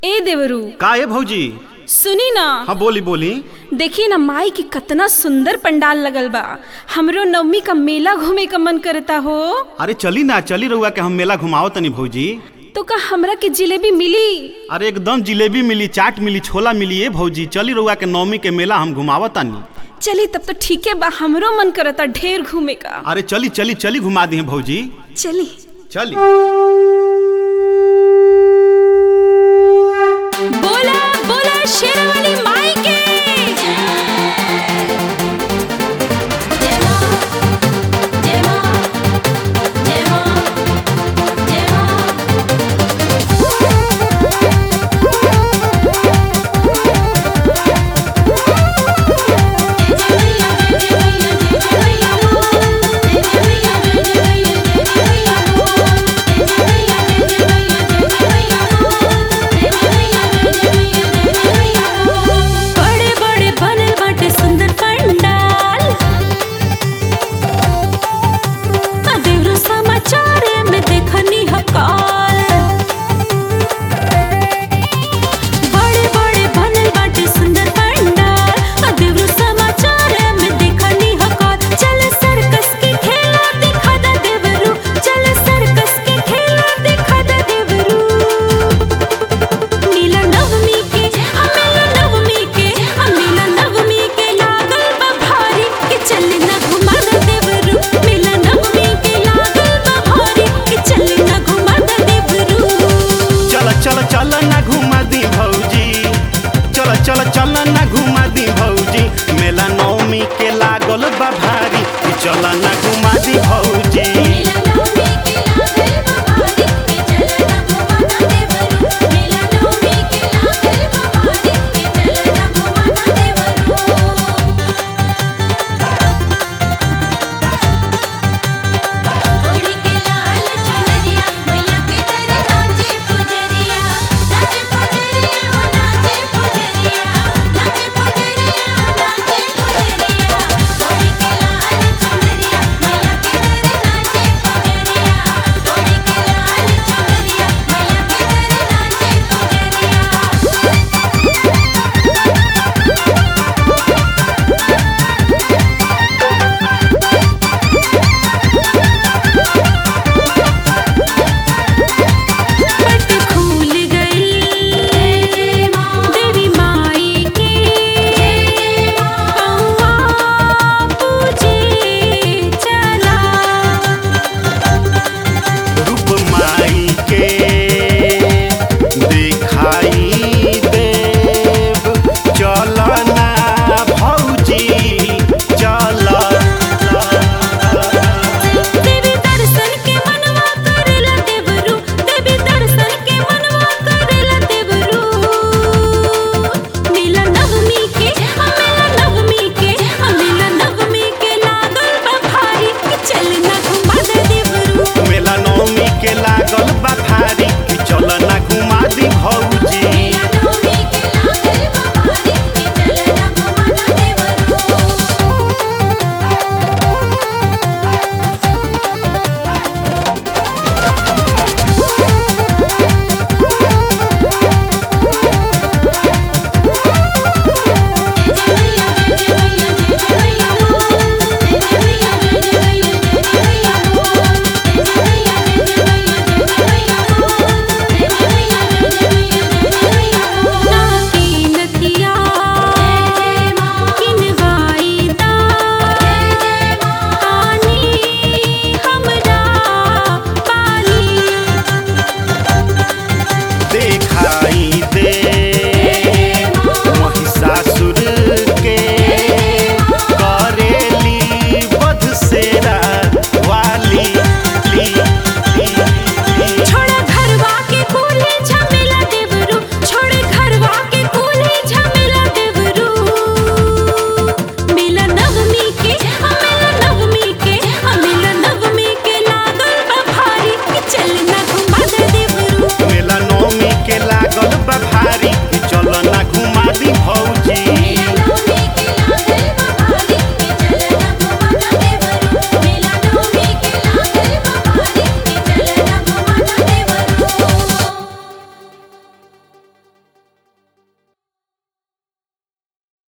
ए देवरू का है भौजी? सुनी ना। हाँ बोली बोली। देखी ना माई की कितना सुंदर पंडाल लगल बा। हमरो नवमी का मेला घूमे का मन करता हो। अरे चली ना, चली रहुआ के हम मेला घुमाओ तनी भौजी। तो का हमरा के जिलेबी मिली? अरे एकदम जिलेबी मिली, चाट मिली, छोला मिली। ए भौजी चली रहुआ के नवमी के मेला हम घुमाओ तनी। चली तब तो ठीक है बा, हमरो मन करता ढेर घूमे का। अरे चली चली चली घुमा दी भौजी। चली चली। बोला बोला शेरवाली माई के। चल ना घुमा दी भौजी, मेला नवमी के लागल बा भारी। चल ना घुमा दी भौजी। चल ना घुमा दी।